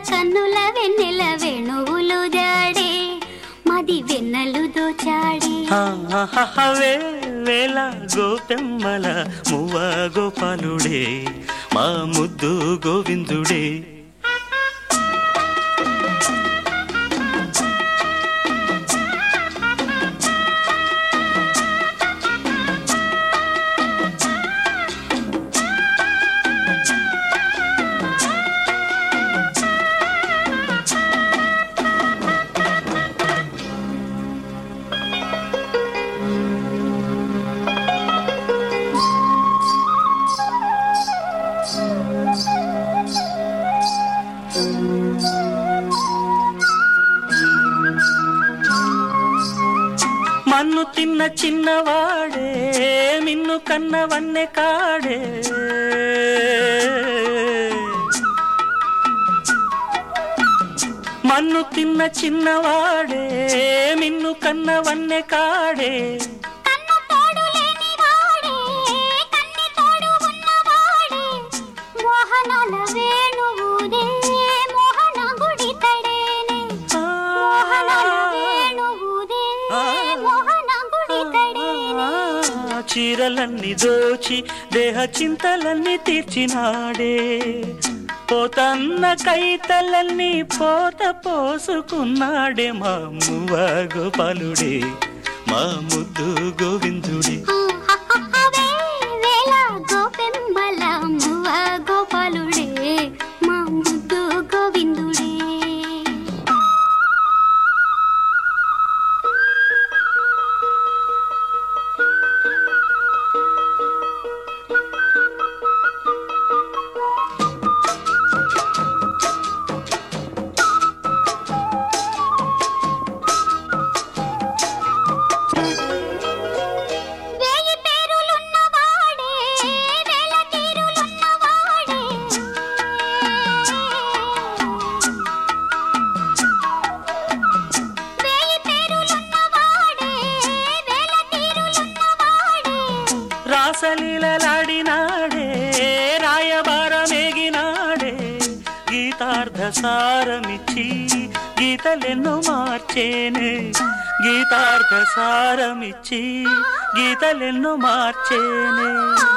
కన్నుల వెన్నెల వేణువులు జాడే మది వెన్నెలు దోచాడే వేళ గోపెమ్మల మువ్వ గోపాలుడే మా ముద్దు గోవిందుడే మన్ను తిన్న చిన్నవాడే మిన్ను కన్నవన్నె కాడే మన్ను తిన్న చిన్నవాడే మిన్ను కన్నవన్నె కాడే చీరలన్నీ దోచి దేహ చింతలన్నీ తీర్చినాడే పోతన్న కైతలన్నీ పోత పోసుకున్నాడే మా మువ్వ గోపాలుడే మా ముద్దు గోవిందుడే గోపెమ్మల మువ్వ గోపాలుడే మా ముద్దు గోవిందుడే రాసలీలలాడినాడే రాయబారమేగినాడే గీతార్థ సారమిచ్చి గీతలెన్నో మార్చేనే గీతార్థ సారమిచ్చి గీతలెన్నో మార్చేనే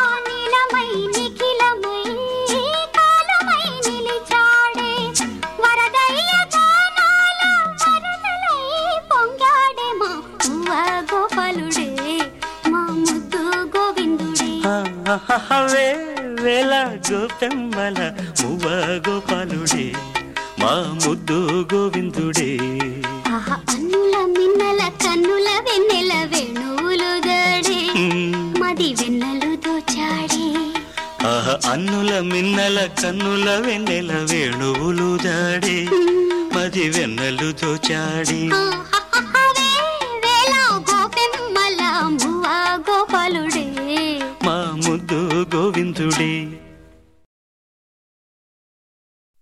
వేళ గోపెమ్మల మువ్వ గోపాలుడే మా ముద్దు గోవిందుడే అన్నుల మిన్నల కన్నుల వెన్నెల వేణువులు దాడే మది వెన్నెలు దోచాడే అన్నుల మిన్నల కన్నుల వెన్నెల వేణువులు దాడే మది వెన్నెలు దోచాడే గోపెమ్మల మువ్వ గోపాలుడే మా ముద్దు గోవిందుడే